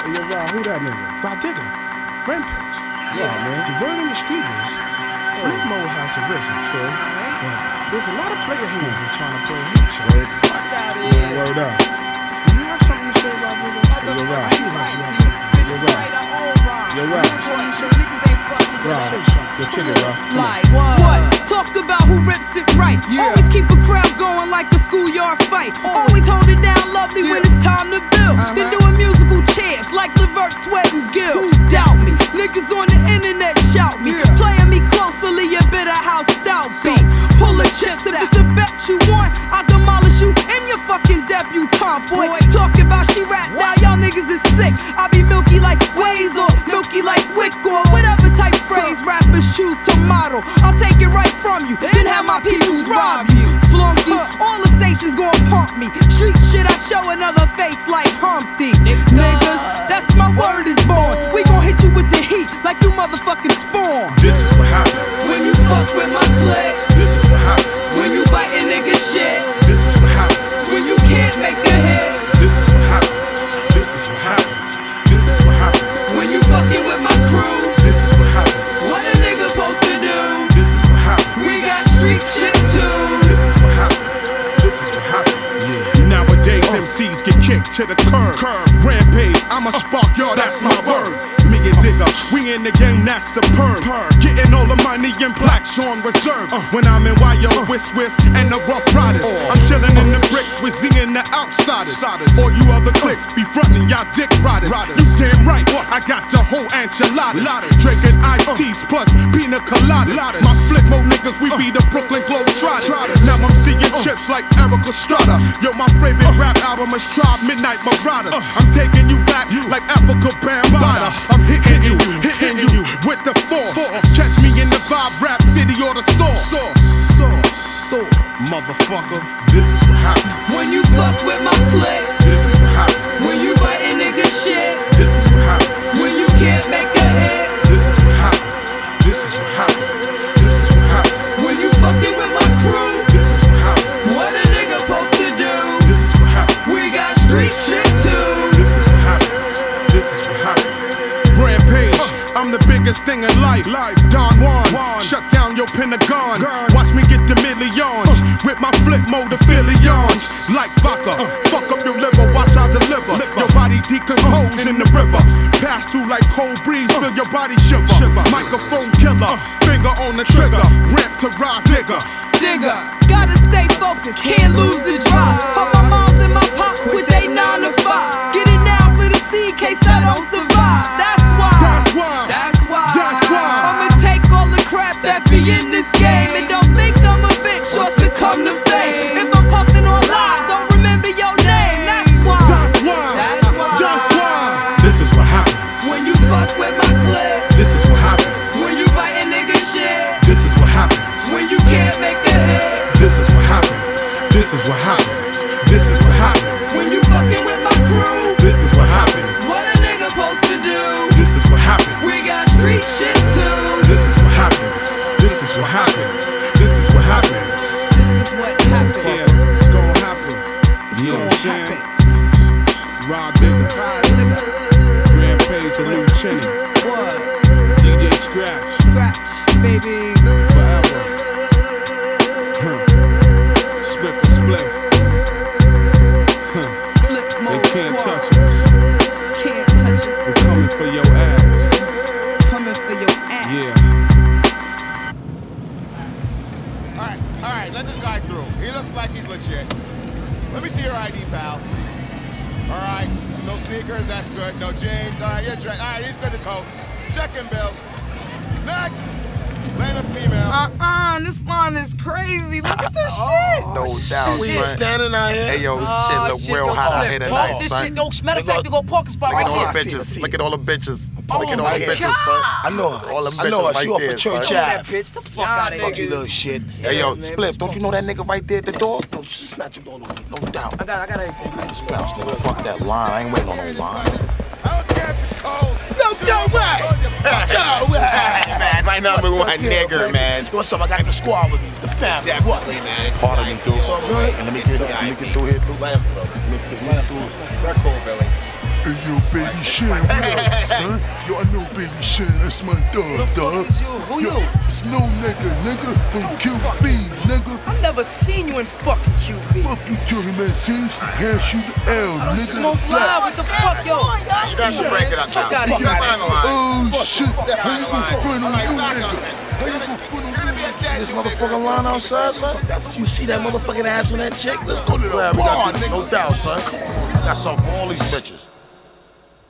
Yo, Rod, who that nigga? Rod Digger. Rampage. Yeah, man. The word on the street is flip mode has arisen. True. But there's a lot of player haters that's trying to play hate show. Fuck out of here. Word up. Do you have something to say, Rod Digger? Yo, Rod. You have something to say. Yo, Rod. Yo, Rod. Niggas ain't fucking with Rod. us. Yo, check it, Rod. Like what? Talk about who rips it right. Always keep a crowd going like the schoolyard fight. Always hold it down lovely when it's time to build. Then doing musical chairs like Levert, Sweat, and Gill. Doubt me. Niggas on the internet shout me. Playing me closely, you better house stout beat. Pull the chips if it's a bet you want. I'll demolish you in your fucking debutante, boy. Talking about she rap now, y'all niggas is sick. I be milky like Waze or milky like Wick or whatever type phrase rappers choose to model. I'll take it right from you, then have my peoples rob you. Flunky, all the stations gon' pump me. Street shit, I show another face like Humpty. Niggas, that's my word is born. We gon' hit you with the heat like you motherfucking Spawn. This is what happens. When you fuck with my clique, This is what happens. when you biting niggas shit, This is what happens. when you can't make a hit, This is what happens. This is what happens. This is what happens. when you fucking with my crew, This is what happens. what a nigga supposed to do? This is what happens. We got street shit too. This is what happens. This is what happens. Nowadays MCs get kicked to the curb. Rampage, I'm a spark, y'all, that's my word. Me and Digger, we in the game, that's superb. Getting all the money and plaques on reserve. When I'm in YO with Swiss and the Rough Riders, I'm chilling in the bricks with Z and the Outsiders. All you other cliques be frontin', y'all dick riders. You damn right, I got the whole enchiladas. Drinking iced teas plus pina coladas. My flip mode niggas, we be the Brooklyn Globetrotters. Now I'm seeing chips like Eric Estrada. Yo, my favorite rap album is Tribe Midnight Marauders. I'm taking you back like Africa Bambaataa. I'm hitting you with the force. Catch me in the Vibe Rap City or the Source. Motherfucker, this is what happens. When you fuck with my clique, This is what happens. when you biting niggas shit, This is what happens. when you can't make a hit, This is what happens. This is what happens. This is what happens. when you fucking with my crew, This is what happens. what a nigga supposed to do? This is what happens. We got street shit too. This is what happens. This is what happens. Rampage, I'm the biggest thing in life. Don Juan, shut down your Pentagon. Watch me get the millions with my flip mode affiliations. Like vodka, fuck up your liver, watch I deliver. Your body decompose in the river. Pass through like cold breeze, feel your body shiver. Microphone killer, finger on the trigger. Ramp to Rod Digger. Digger, gotta stay focused, can't lose the drive. Hope my moms and my pops quit they 9 to 5. Get it now for the C in case I don't survive. That's why. That's why. That's why. That's why. I'ma take all the crap that be in this game and don't think I'm a bitch or succumb to fame. If I'm puffing on live, don't remember your name. That's why. That's why. That's why. That's why. This is what happens. When you fuck with my clique, This is what happens. when you biting nigga shit, This is what happens. when you can't make a hit, This is what happens. This is what happens. This is what happens. when you fucking with my crew, This is what happens. what a nigga supposed to do? This is what happens. We got street shit too. This is what happens. This is what happens. This is what happens. This is what happens. Yeah, it's gonna happen. It's You know gonna what I'm saying? happen. Rod Digger, Rod Digger. Rampage, the new Chinny, What? DJ Scratch, Scratch, baby. forever. Split for split. Flip They mode can't squad. touch us. Can't touch us. We're coming for your ass. Coming for your ass. Yeah. Alright, let this guy through. He looks like he's legit. Let me see your ID, pal. Alright, no sneakers, that's good. No jeans, alright, you're dressed. Alright, he's good to go. Check-in bill. Next! Blame a female. This line is crazy. Look at this shit. No doubt, We son. ain't standing out here. Hey, yo, this shit look real hot out here tonight, This son. shit, matter of fact, we go parking spot Look right at all here. the bitches. Look at all the bitches. Oh Look at all my the bitches, God. son. I know her. All the I know her. bitches She right off there, of Church son. Ave. That bitch, the fuck Y'all out of here. Fuck you niggas. little shit. Hey, yo, man, Spliffs, don't you know that nigga right there at the door? No, just snatch him all over. No doubt. I got everything. Bounce, nigga. Fuck that line. I ain't waiting on no line. I don't care if it's cold. Yo, Joe Ray! Joe Ray! Man, my number one nigger, man. What's up? I got the squad with me, the family. What? man. Part of me through. It's all good. And let me get through here, through. Let me get through. Hey, yo, Baby Shan, what up, son? Yo, I know Baby Shan, that's my dog, dog. Who Yo, you? it's no nigga from QB, nigga. I've never seen you in fucking QB. Fuck you, Johnny Mancini, pass you the L, I don't nigga. smoke loud. What the fuck, yo? You got to break it up Fuck now. outta here. Oh, shit, how you gonna front on you, nigga? How you gonna front on you? This motherfucking line outside, son. You see that motherfucking ass on that chick? Let's go to the bar, No doubt, son. Got something for all these bitches.